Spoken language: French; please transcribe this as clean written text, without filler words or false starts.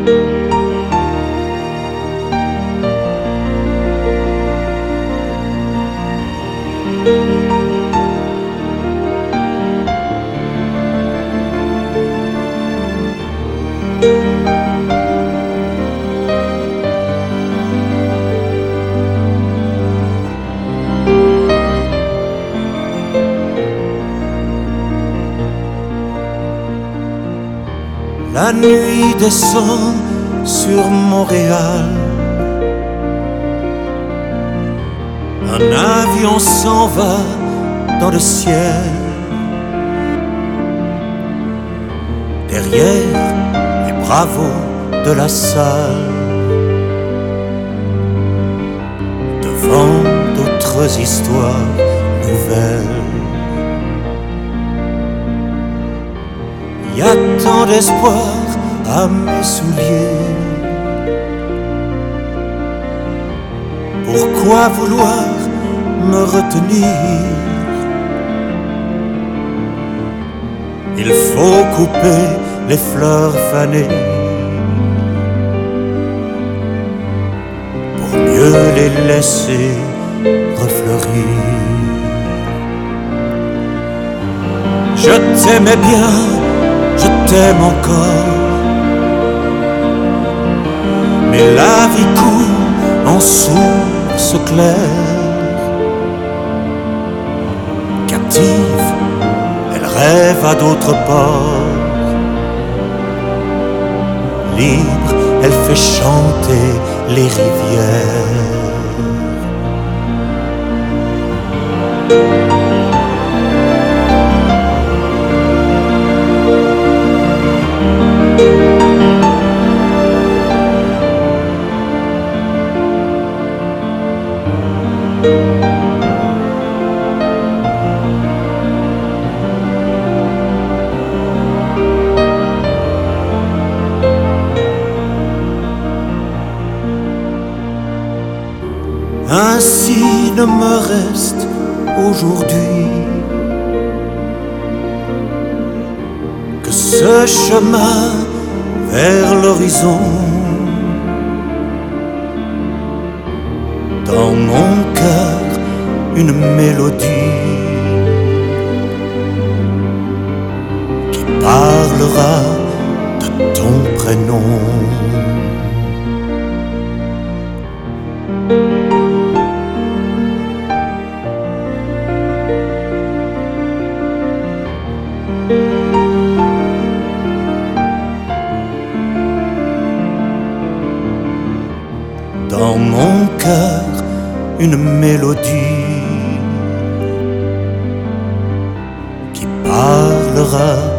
La nuit descend sur Montréal. Un avion s'en va dans le ciel. Derrière les bravos de la salle, devant d'autres histoires nouvelles. Y a tant d'espoir à mes souliers. Pourquoi vouloir me retenir? Il faut couper les fleurs fanées pour mieux les laisser refleurir. Je t'aimais bien, je t'aime encore, mais la vie coule en source claire. Captive, elle rêve à d'autres ports. Libre, elle fait chanter les rivières. Ainsi ne me reste aujourd'hui que ce chemin vers l'horizon. Dans mon cœur, une mélodie qui parlera de ton prénom. Dans mon cœur, une mélodie qui parlera